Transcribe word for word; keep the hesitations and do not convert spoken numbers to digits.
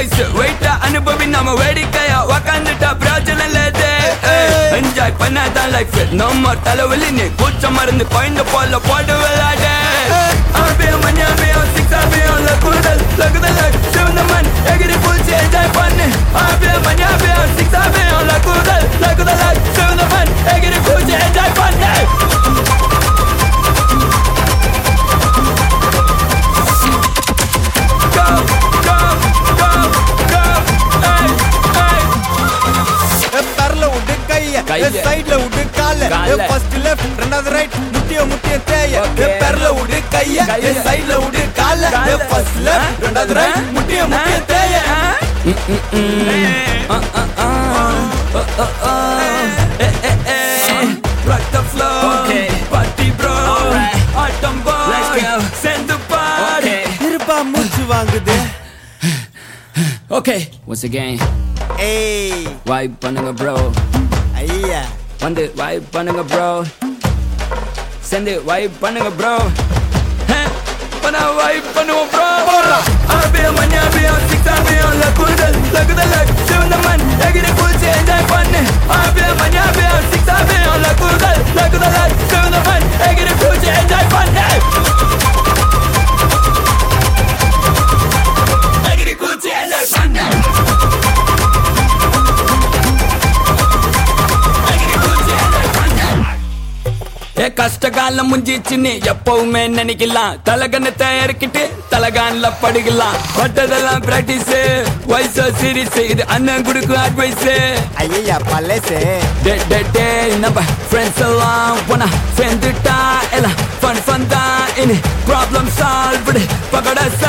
வயசு வெயிட்டா அனுபவி நம்ம வேடிக்கையா உக்காந்துட்டா பிராஜலம் லேதே என்ஜாய் பண்ணாதான் லைஃப் நம்ம தலைவலி நீ கூச்ச மருந்து பாய்ந்த போல போட்டு விளையாடு ஆபியம் மணியாபியம் சிக்ஸாபியம் லகுதல் லகுதல் சிவந்த மண் எகிரி பூச்சி என்ஜாய் பண்ணு ஆபியம் மணியாபியம் சிக்ஸாபியம் லகுதல் லகுதல் சிவந்த மண் எகிரி பூச்சி என்ஜாய் பண்ணு சைடுல உடு கால ஃபர்ஸ்ட் லெஃப்ட் ரெண்டாவது ரைட் முட்டிய முட்டிய தேய பெர்ல உடு கைய சைடுல உடு கால ஃபர்ஸ்ட் லெஃப்ட் ரெண்டாவது ரைட் முட்டிய முட்டிய தேய rock the floor party bro autumn boy send the party இருப்பா மூச்சு வாங்குது okay once again ஏய் vibe பண்ணுங்க bro ஐயா வந்து vibe பண்ணுங்க bro send it vibe பண்ணுங்க bro பண்ணா vibe பண்ணுவோம் bro போறா ஆபியா மணியாபியா சிக்ஸாபியா லகுதல் லகுதல் சிவந்த மண் எகிரி பூச்சி என்ஜாய் பண்ணு ஆபியா மணியாபியா சிக்ஸாபியா லகுதல் லகுதல் சிவந்த மண் எகிரி பூச்சி என்ஜாய் பண்ணு எகிரி பூச்சி என்ஜாய் பண்ணு கஷ்ட காலம் முஞ்சிச்சுன்னு எப்பவுமே நினைக்கலாம் தலகணத்தை இறக்கிட்டு தலகான்ல படுக்கலாம் பட்டதெல்லாம் பிராக்டிஸ் வயசு சீரிஸ் இது அண்ணன் குடுக்கும் அட்வைஸ் ஐயா பல்லசே டே டே டே நம்ம ஃப்ரெண்ட்ஸ் எல்லாம் போனா சேர்ந்துட்டா எல்லாம் ஃபன் ஃபன் தான் இனி ப்ராப்ளம் சால்வ்டு பகட